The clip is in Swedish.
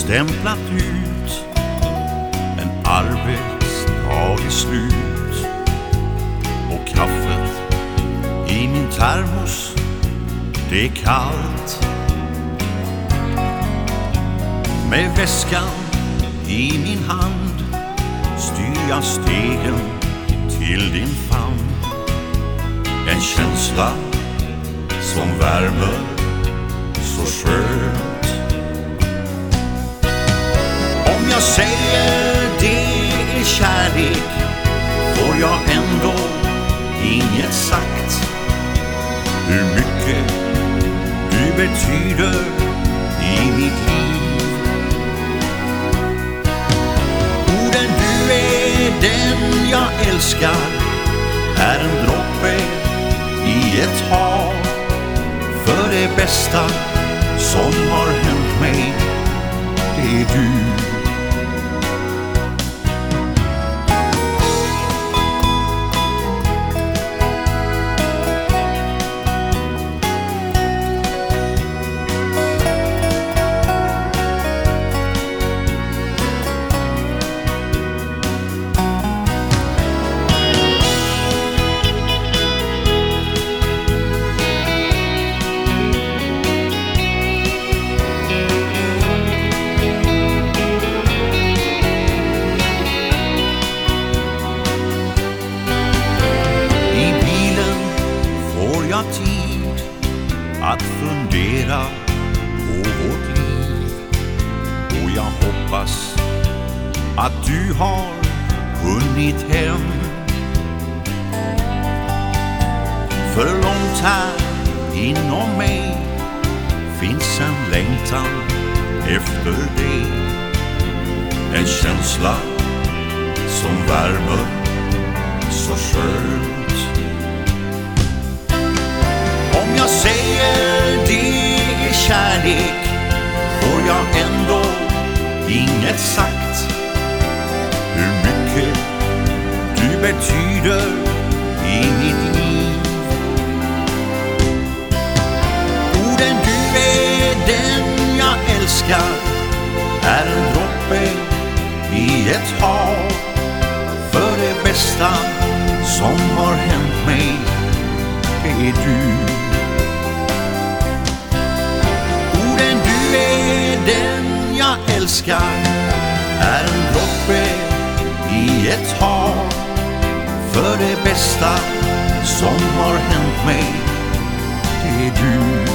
stämplat ut. En arbetsdag är slut och kaffet i min termos, det är kallt. Med väskan i min hand styr jag stegen till din famn. En känsla som värmer så skönt. Om jag säger det är kärlek får jag ändå inget sagt. Hur mycket du betyder i mitt liv. Orden du är den jag älskar är en droppe i ett hav. För det bästa som har hänt mig, det är du. Tid att fundera på vårt liv, och jag hoppas att du har hunnit hem. För långt här inom mig finns en längtan efter dig. En känsla som värmer så skönt. Om jag säger det är kärlek får jag ändå inget sagt. Hur mycket du betyder i mitt liv. Orden du är den jag älskar är en droppe i ett hav. För det bästa som har hänt mig, det är du. Den jag älskar är en droppe i ett hav. För det bästa som har hänt mig, det är du.